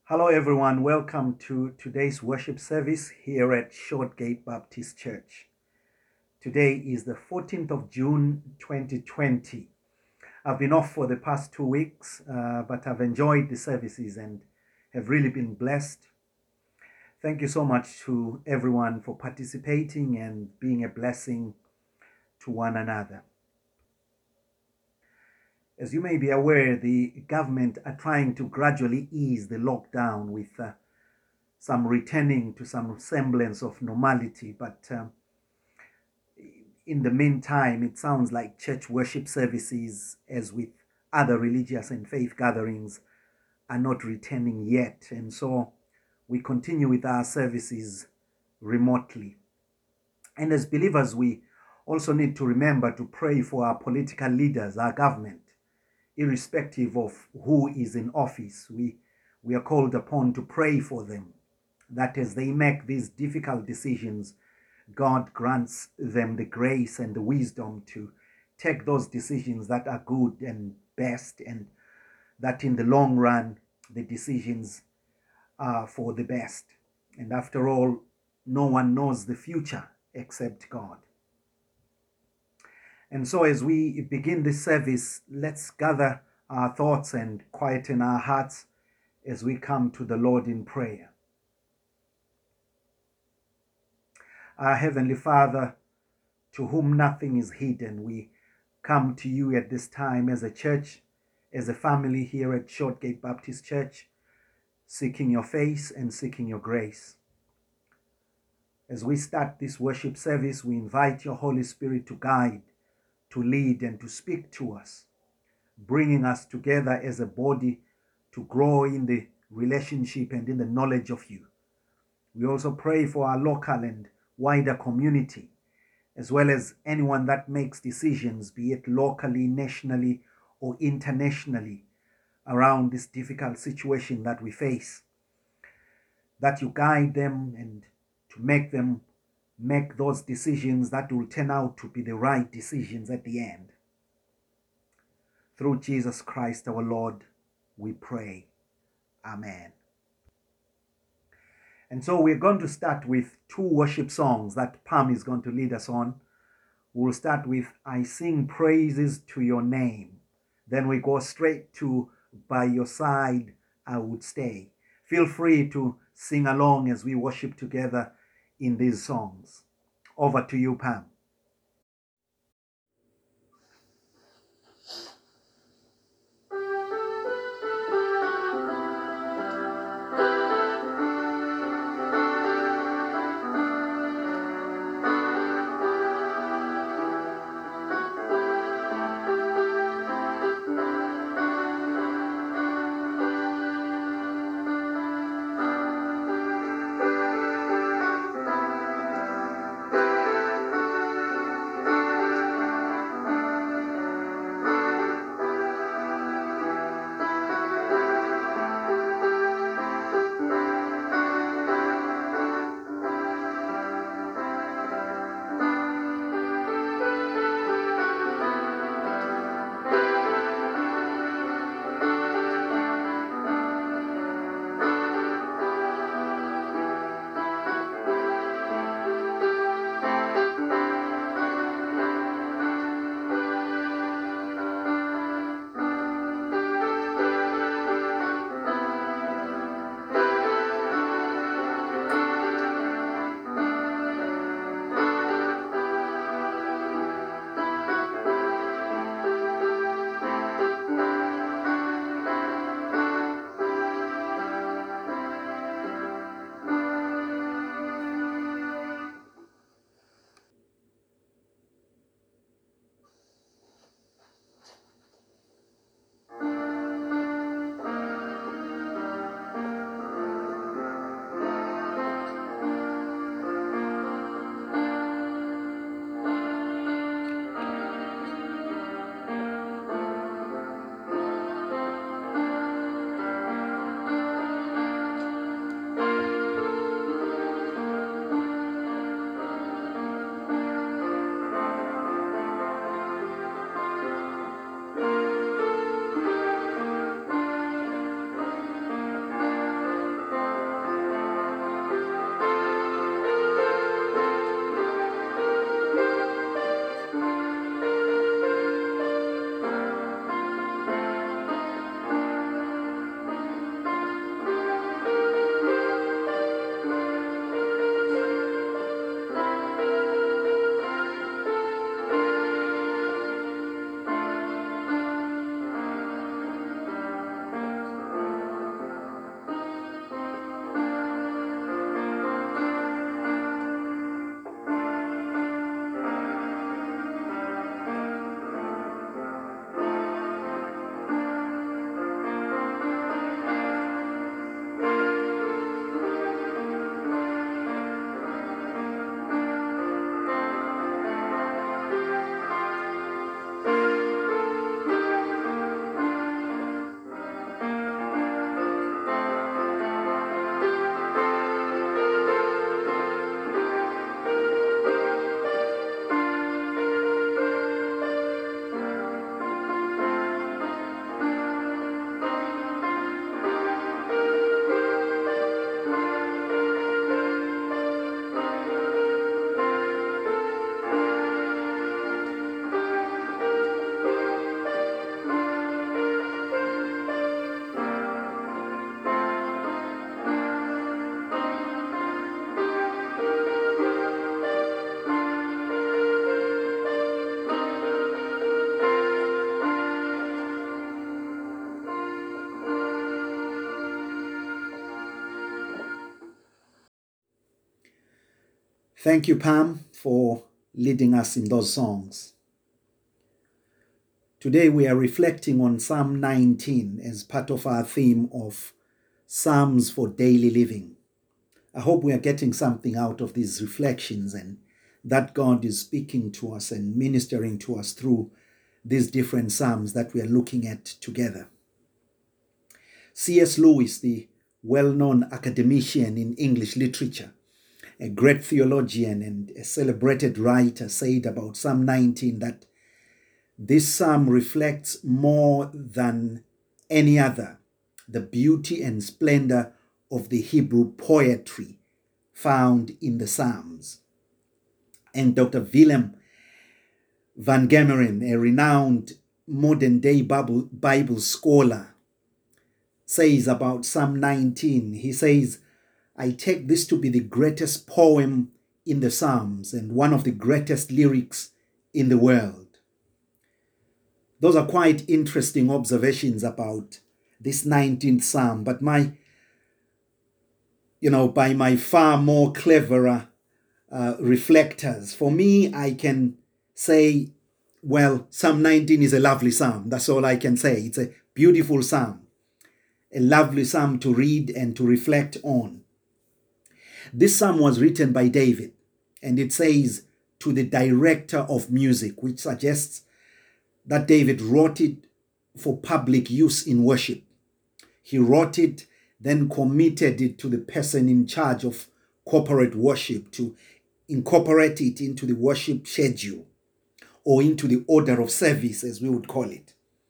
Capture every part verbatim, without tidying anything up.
Hello, everyone. Welcome to today's worship service here at Shortgate Baptist Church. Today is the fourteenth of June, twenty twenty. I've been off for the past two weeks, uh, but I've enjoyed the services and have really been blessed. Thank you so much to everyone for participating and being a blessing to one another. As you may be aware, the government are trying to gradually ease the lockdown with uh, some returning to some semblance of normality. But um, in the meantime, it sounds like church worship services, as with other religious and faith gatherings, are not returning yet. And so we continue with our services remotely. And as believers, we also need to remember to pray for our political leaders, our government, irrespective of who is in office. We, we are called upon to pray for them, that as they make these difficult decisions, God grants them the grace and the wisdom to take those decisions that are good and best, and that in the long run, the decisions are for the best. And after all, no one knows the future except God. And so as we begin this service, let's gather our thoughts and quieten our hearts as we come to the Lord in prayer. Our Heavenly Father, to whom nothing is hidden, we come to you at this time as a church, as a family here at Shortgate Baptist Church, seeking your face and seeking your grace. As we start this worship service, we invite your Holy Spirit to guide, to lead, and to speak to us, bringing us together as a body to grow in the relationship and in the knowledge of you. We also pray for our local and wider community, as well as anyone that makes decisions, be it locally, nationally, or internationally, around this difficult situation that we face, that you guide them and to make them make those decisions that will turn out to be the right decisions at the end. Through Jesus Christ our Lord, we pray. Amen. And so we're going to start with two worship songs that Pam is going to lead us on. We'll start with I Sing Praises to Your Name. Then we go straight to By Your Side I Would Stay. Feel free to sing along as we worship together in these songs. Over to you, Pam. Thank you, Pam, for leading us in those songs. Today we are reflecting on Psalm nineteen as part of our theme of Psalms for Daily Living. I hope we are getting something out of these reflections and that God is speaking to us and ministering to us through these different Psalms that we are looking at together. C S Lewis, the well-known academician in English literature, a great theologian and a celebrated writer, said about Psalm nineteen that this psalm reflects more than any other the beauty and splendor of the Hebrew poetry found in the Psalms. And Doctor Willem van Gemeren, a renowned modern-day Bible, Bible scholar, says about Psalm nineteen, he says, I take this to be the greatest poem in the Psalms and one of the greatest lyrics in the world. Those are quite interesting observations about this nineteenth Psalm, but my, you know, by my far more cleverer uh, reflectors, for me, I can say, well, Psalm nineteen is a lovely Psalm. That's all I can say. It's a beautiful Psalm, a lovely Psalm to read and to reflect on. This Psalm was written by David, and it says to the director of music, which suggests that David wrote it for public use in worship. He wrote it, then committed it to the person in charge of corporate worship to incorporate it into the worship schedule or into the order of service, as we would call it.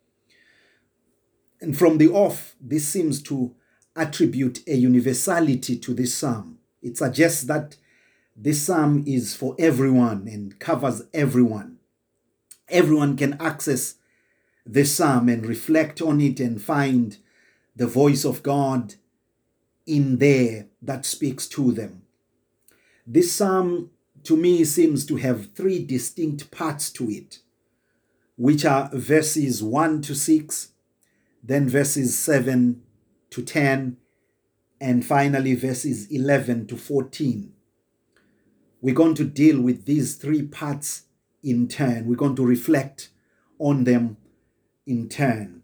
And from the off, this seems to attribute a universality to this psalm. It suggests that this psalm is for everyone and covers everyone. Everyone can access this psalm and reflect on it and find the voice of God in there that speaks to them. This psalm, to me, seems to have three distinct parts to it, which are verses one to six, then verses seven to ten, and finally verses eleven to fourteen. We're going to deal with these three parts in turn. We're going to reflect on them in turn.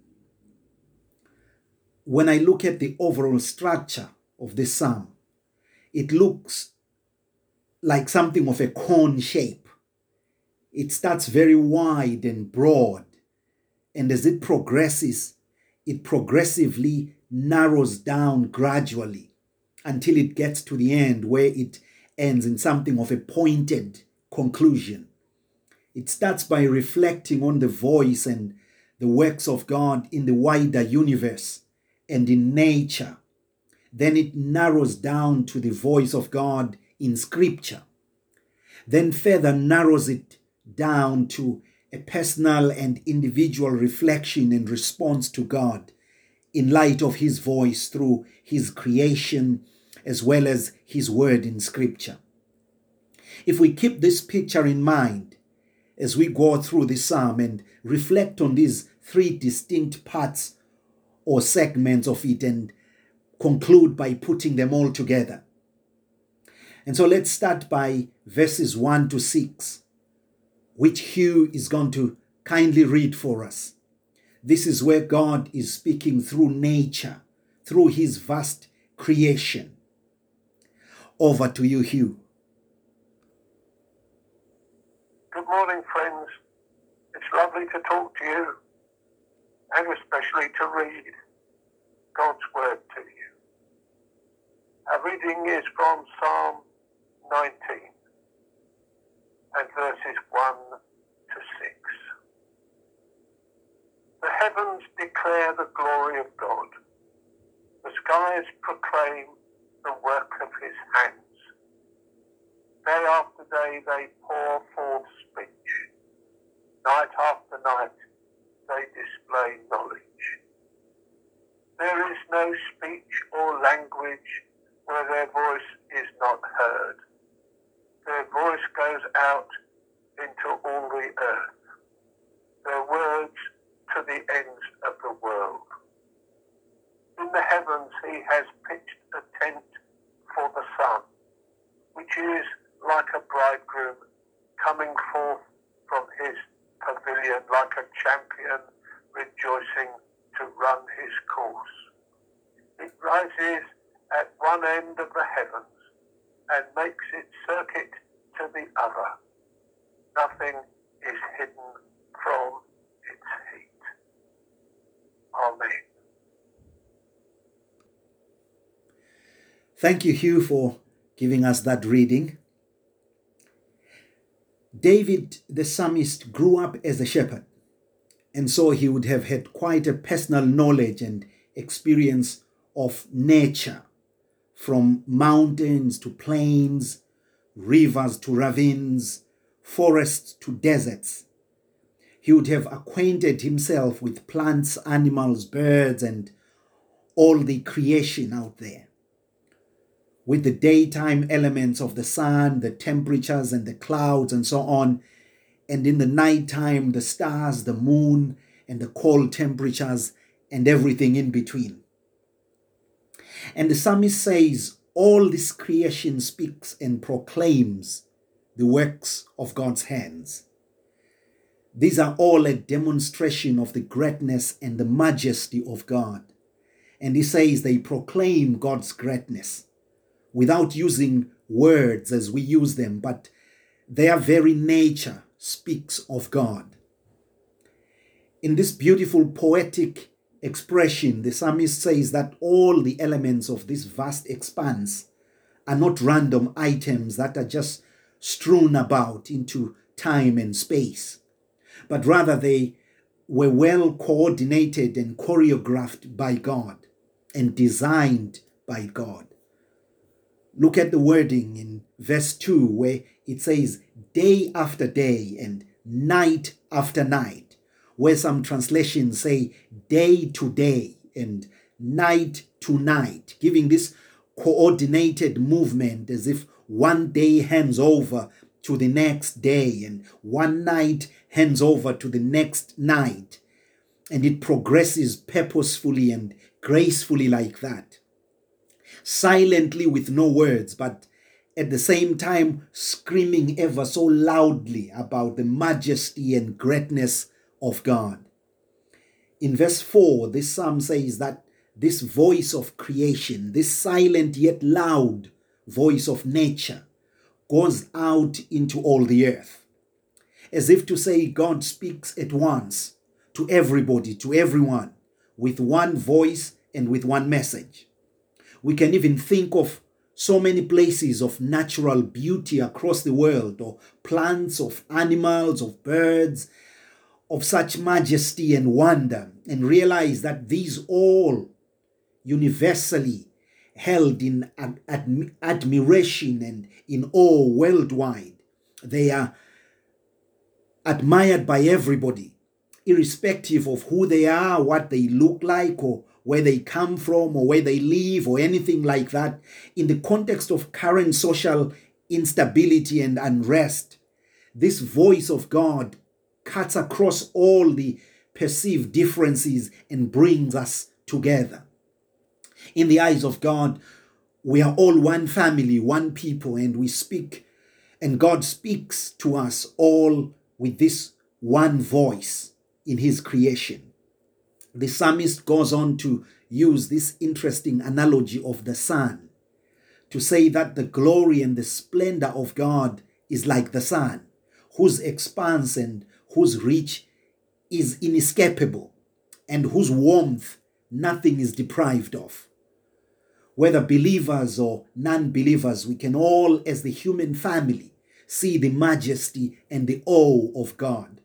When I look at the overall structure of this psalm, it looks like something of a cone shape. It starts very wide and broad, and as it progresses, it progressively narrows down gradually until it gets to the end where it ends in something of a pointed conclusion. It starts by reflecting on the voice and the works of God in the wider universe and in nature. Then it narrows down to the voice of God in Scripture. Then further narrows it down to a personal and individual reflection and response to God in light of His voice through His creation as well as His word in Scripture. If we keep this picture in mind as we go through the psalm and reflect on these three distinct parts or segments of it and conclude by putting them all together. And so let's start by verses one to six, which Hugh is going to kindly read for us. This is where God is speaking through nature, through His vast creation. Over to you, Hugh. Good morning, friends. It's lovely to talk to you, and especially to read God's word to you. Our reading is from Psalm nineteen and verses one to six. The heavens declare the glory of God. The skies proclaim the work of His hands. Day after day they pour forth speech. Night after night they display knowledge. There is no speech or language where their voice is not heard. Their voice goes out into all the earth, their words to the ends of the world. In the heavens He has pitched a tent for the sun, which is like a bridegroom coming forth from his pavilion, like a champion rejoicing to run his course. It rises at one end of the heavens and makes its circuit to the other. Nothing is hidden from its heat. Amen. Thank you, Hugh, for giving us that reading. David, the psalmist, grew up as a shepherd, and so he would have had quite a personal knowledge and experience of nature, from mountains to plains, rivers to ravines, forests to deserts. He would have acquainted himself with plants, animals, birds, and all the creation out there, with the daytime elements of the sun, the temperatures and the clouds and so on, and in the nighttime, the stars, the moon, and the cold temperatures and everything in between. And the psalmist says, all this creation speaks and proclaims the works of God's hands. These are all a demonstration of the greatness and the majesty of God. And he says they proclaim God's greatness without using words as we use them, but their very nature speaks of God. In this beautiful poetic expression, the psalmist says that all the elements of this vast expanse are not random items that are just strewn about into time and space, but rather they were well coordinated and choreographed by God and designed by God. Look at the wording in verse two, where it says day after day and night after night, where some translations say day to day and night to night, giving this coordinated movement as if one day hands over to the next day and one night hands over to the next night. And it progresses purposefully and gracefully like that. Silently with no words, but at the same time screaming ever so loudly about the majesty and greatness of God. In verse four, this psalm says that this voice of creation, this silent yet loud voice of nature, goes out into all the earth. As if to say, God speaks at once to everybody, to everyone, with one voice and with one message. We can even think of so many places of natural beauty across the world, or plants, of animals, of birds, of such majesty and wonder, and realize that these all universally held in ad- ad- admiration and in awe worldwide. They are admired by everybody, irrespective of who they are, what they look like, or where they come from, or where they live, or anything like that. In the context of current social instability and unrest, this voice of God cuts across all the perceived differences and brings us together. In the eyes of God, we are all one family, one people, and we speak, and God speaks to us all with this one voice in his creation. The psalmist goes on to use this interesting analogy of the sun to say that the glory and the splendor of God is like the sun, whose expanse and whose reach is inescapable, and whose warmth nothing is deprived of. Whether believers or non-believers, we can all, as the human family, see the majesty and the awe of God.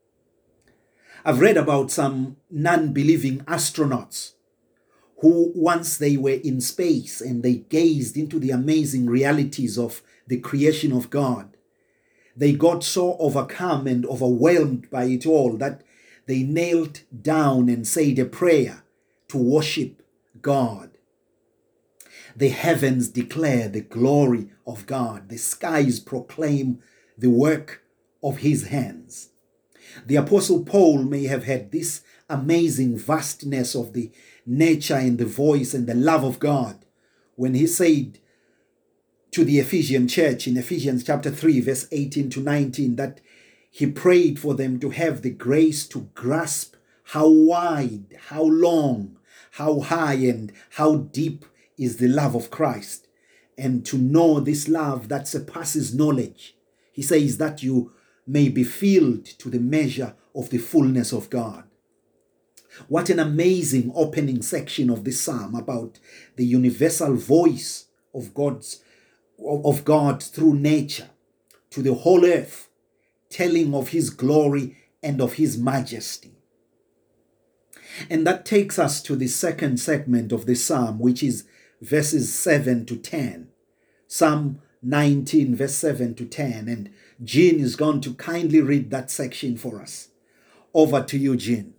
I've read about some non-believing astronauts who, once they were in space and they gazed into the amazing realities of the creation of God, they got so overcome and overwhelmed by it all that they knelt down and said a prayer to worship God. The heavens declare the glory of God. The skies proclaim the work of his hands. The Apostle Paul may have had this amazing vastness of the nature and the voice and the love of God when he said, to the Ephesian church in Ephesians chapter three, verse eighteen to nineteen, that he prayed for them to have the grace to grasp how wide, how long, how high, and how deep is the love of Christ, and to know this love that surpasses knowledge. He says that you may be filled to the measure of the fullness of God. What an amazing opening section of this psalm about the universal voice of God's of God through nature to the whole earth, telling of his glory and of his majesty. And that takes us to the second segment of the psalm, which is verses seven to ten. Psalm nineteen, verse seven to ten. And Jean is going to kindly read that section for us. Over to you, Jean.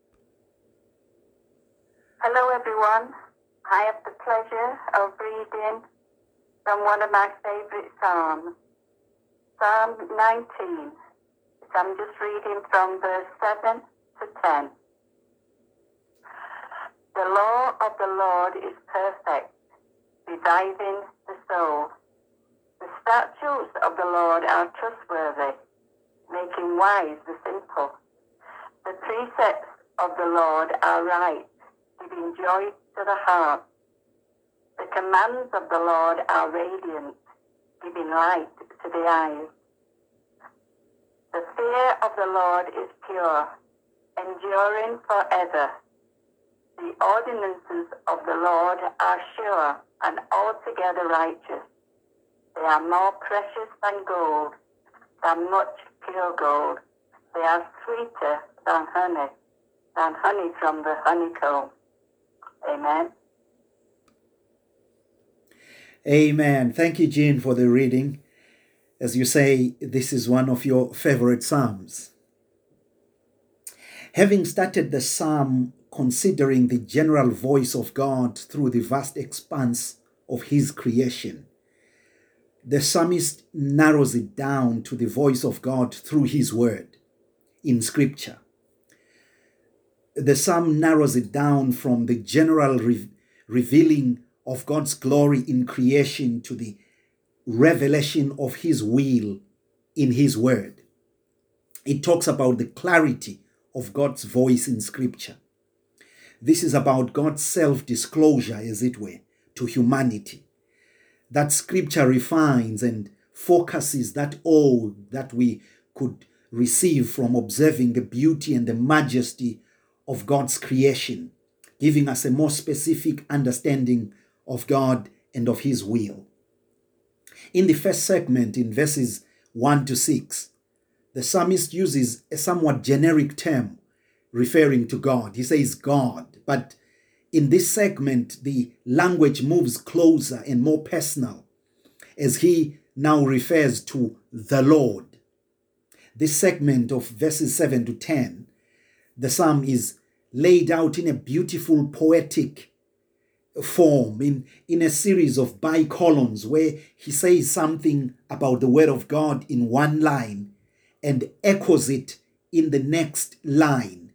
Hello, everyone. I have the pleasure of reading from one of my favorite psalms, Psalm nineteen. So I'm just reading from verse seven to ten. The law of the Lord is perfect, reviving the soul. The statutes of the Lord are trustworthy, making wise the simple. The precepts of the Lord are right, giving joy to the heart. The commands of the Lord are radiant, giving light to the eyes. The fear of the Lord is pure, enduring forever. The ordinances of the Lord are sure and altogether righteous. They are more precious than gold, than much pure gold. They are sweeter than honey, than honey from the honeycomb. Amen. Amen. Thank you, Jean, for the reading. As you say, this is one of your favorite psalms. Having started the psalm considering the general voice of God through the vast expanse of his creation, the psalmist narrows it down to the voice of God through his word in scripture. The psalm narrows it down from the general re- revealing of God's glory in creation to the revelation of his will in his word. It talks about the clarity of God's voice in scripture. This is about God's self-disclosure, as it were, to humanity. That scripture refines and focuses that awe that we could receive from observing the beauty and the majesty of God's creation, giving us a more specific understanding of God and of his will. In the first segment, in verses one to six, the psalmist uses a somewhat generic term referring to God. He says God, but in this segment, the language moves closer and more personal as he now refers to the Lord. This segment of verses seven to ten, the psalm is laid out in a beautiful poetic form, in, in a series of bicolons where he says something about the word of God in one line and echoes it in the next line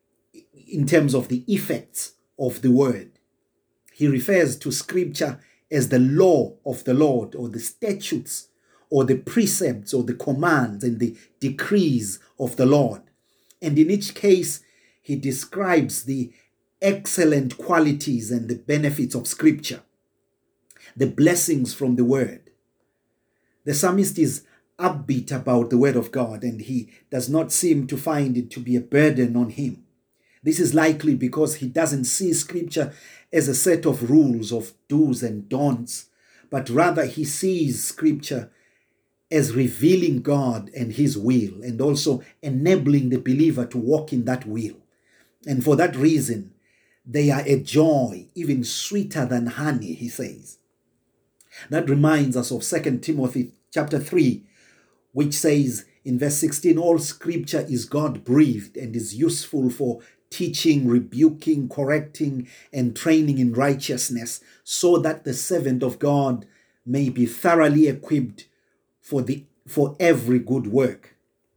in terms of the effects of the word. He refers to scripture as the law of the Lord, or the statutes, or the precepts, or the commands and the decrees of the Lord. And in each case, he describes the excellent qualities and the benefits of scripture, the blessings from the word. The psalmist is upbeat about the word of God, and he does not seem to find it to be a burden on him. This is likely because he doesn't see scripture as a set of rules of do's and don'ts, but rather he sees scripture as revealing God and his will, and also enabling the believer to walk in that will. And for that reason, they are a joy, even sweeter than honey, he says. That reminds us of Second Timothy chapter three, which says in verse sixteen, all scripture is God-breathed and is useful for teaching, rebuking, correcting, and training in righteousness, so that the servant of God may be thoroughly equipped for the for every good work.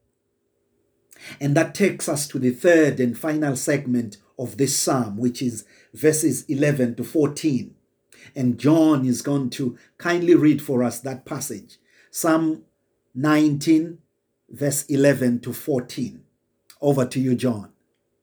And that takes us to the third and final segment of this psalm, which is verses eleven to fourteen, And John is going to kindly read for us that passage. Psalm nineteen, verse eleven to fourteen. Over to you, John.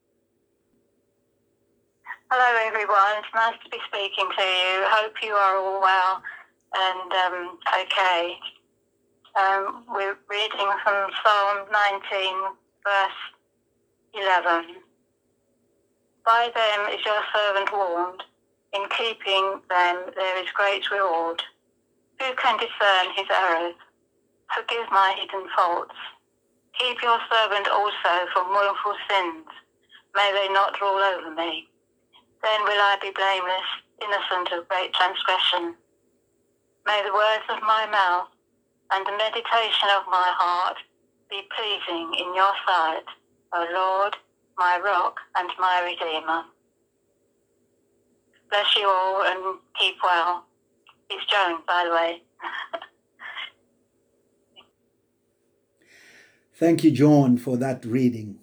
Hello, everyone. It's nice to be speaking to you. Hope you are all well and um, okay. Um, we're reading from Psalm nineteen, verse eleven. By them is your servant warned. In keeping them there is great reward. Who can discern his errors? Forgive my hidden faults. Keep your servant also from wilful sins. May they not rule over me. Then will I be blameless, innocent of great transgression. May the words of my mouth and the meditation of my heart be pleasing in your sight, O Lord, my rock and my redeemer. Bless you all and keep well. It's Joan, by the way. Thank you, John, for that reading.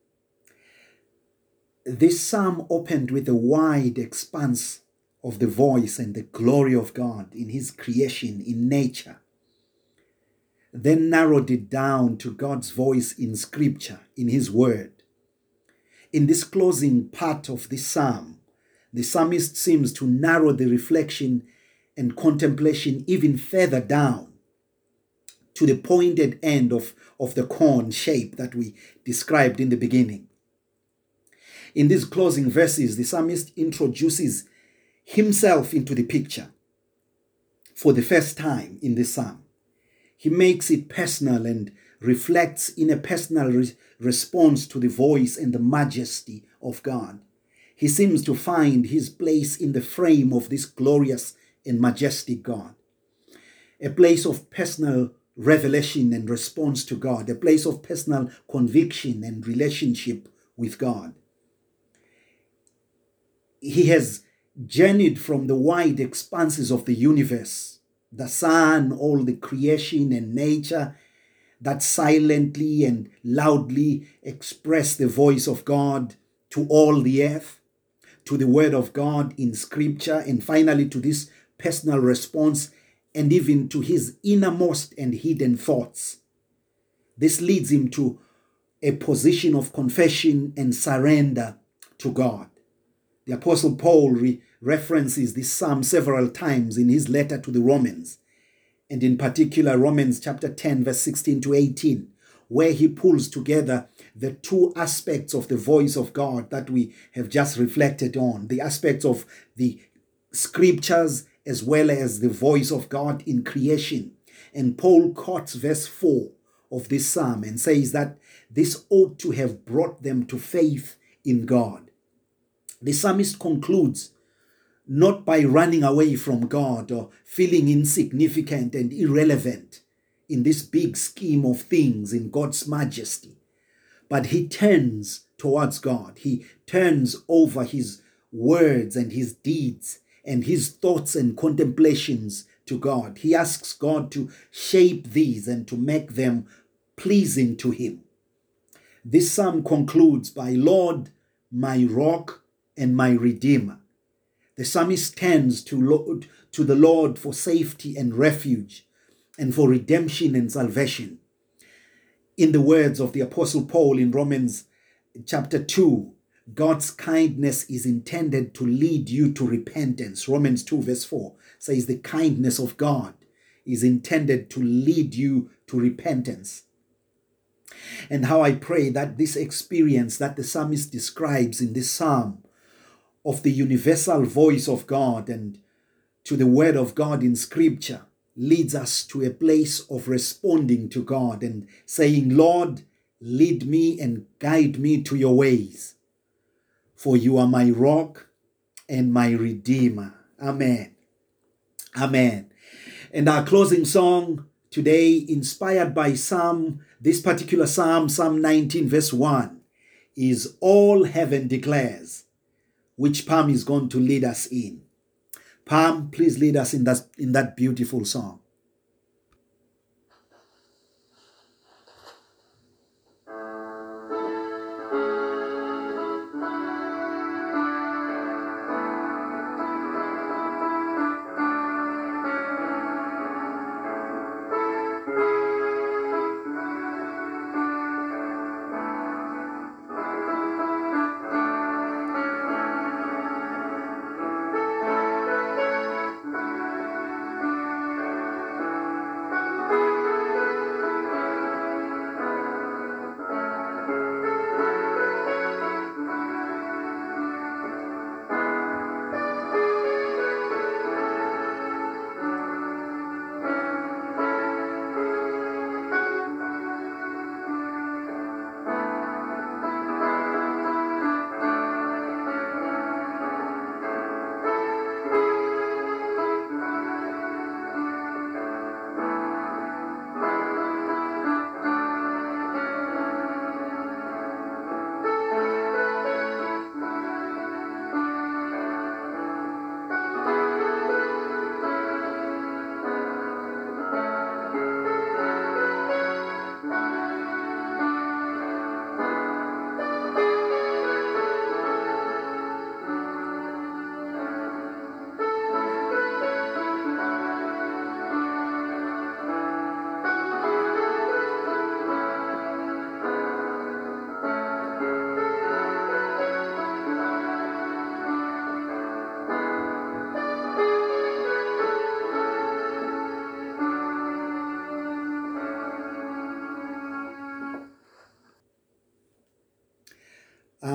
This psalm opened with a wide expanse of the voice and the glory of God in his creation, in nature. Then narrowed it down to God's voice in scripture, in his word. In this closing part of this psalm, the psalmist seems to narrow the reflection and contemplation even further down to the pointed end of, of the corn shape that we described in the beginning. In these closing verses, the psalmist introduces himself into the picture for the first time in this psalm. He makes it personal and reflects in a personal re- response to the voice and the majesty of God. He seems to find his place in the frame of this glorious and majestic God. A place of personal revelation and response to God, a place of personal conviction and relationship with God. He has journeyed from the wide expanses of the universe, the sun, all the creation and nature that silently and loudly express the voice of God, to all the earth, to the word of God in scripture, and finally to this personal response and even to his innermost and hidden thoughts. This leads him to a position of confession and surrender to God. The Apostle Paul re- references this psalm several times in his letter to the Romans, and in particular Romans chapter ten, verse sixteen to eighteen, where he pulls together the two aspects of the voice of God that we have just reflected on, the aspects of the scriptures as well as the voice of God in creation. And Paul quotes verse four of this psalm and says that this ought to have brought them to faith in God. The psalmist concludes not by running away from God or feeling insignificant and irrelevant in this big scheme of things in God's majesty, but he turns towards God. He turns over his words and his deeds and his thoughts and contemplations to God. He asks God to shape these and to make them pleasing to him. This psalm concludes by, Lord, my rock and my redeemer. The psalmist turns to, Lord, to the Lord for safety and refuge and for redemption and salvation. In the words of the Apostle Paul in Romans chapter two, God's kindness is intended to lead you to repentance. Romans two verse four says the kindness of God is intended to lead you to repentance. And how I pray that this experience that the psalmist describes in this psalm of the universal voice of God and to the word of God in scripture leads us to a place of responding to God and saying, Lord, lead me and guide me to your ways, for you are my rock and my redeemer. Amen. Amen. And our closing song today, inspired by Psalm, this particular Psalm, Psalm nineteen verse one, is All Heaven Declares, which Pam is going to lead us in. Pam, please lead us in that, in that beautiful song.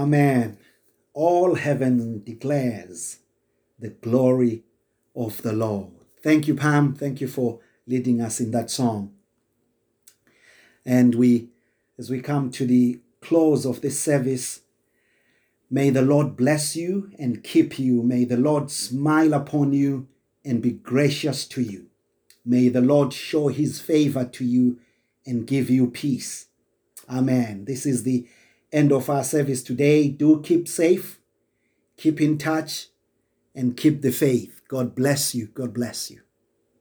Amen. All heaven declares the glory of the Lord. Thank you, Pam. Thank you for leading us in that song. And we, as we come to the close of this service, may the Lord bless you and keep you. May the Lord smile upon you and be gracious to you. May the Lord show his favor to you and give you peace. Amen. This is the end of our service today. Do keep safe, keep in touch, and keep the faith. God bless you. God bless you.